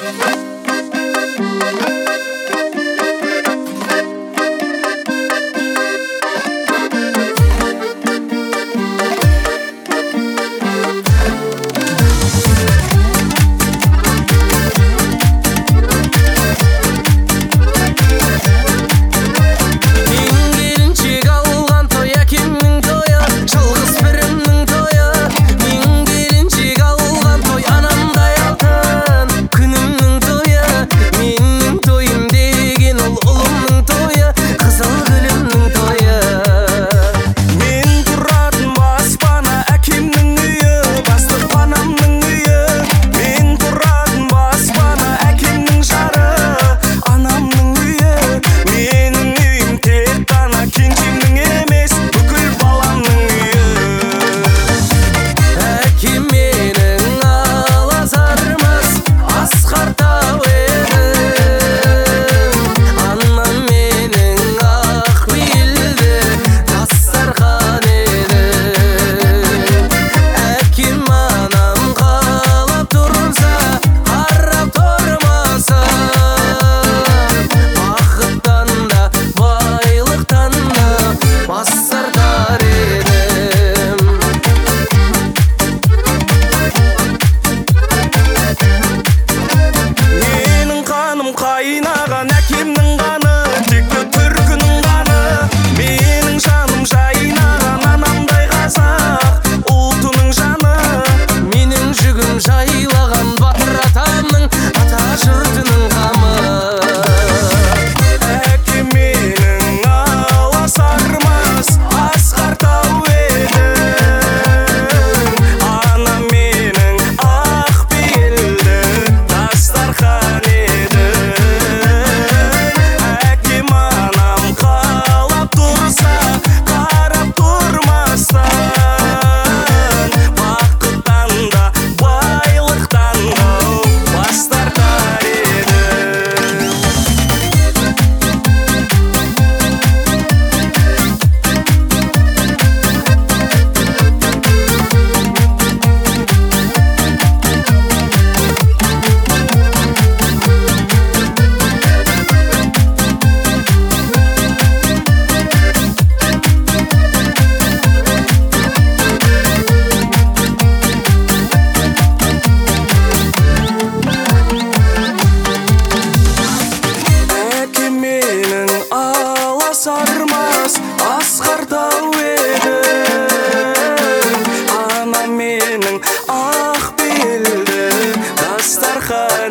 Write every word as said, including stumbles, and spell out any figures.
Қайнаған әкемнің қаны, текті түркінің қаны. Менің жаным жайнаған анамдай қазақ, ұлтының жаны. Менің жүгім жайлаған батыр атамның, ата жұртының қамы. Әкем менің аласармас асқар тау еді, анам менің ақ белді дастархан еді. Сармас асқар тау еді, анам менің ақ белді дастархан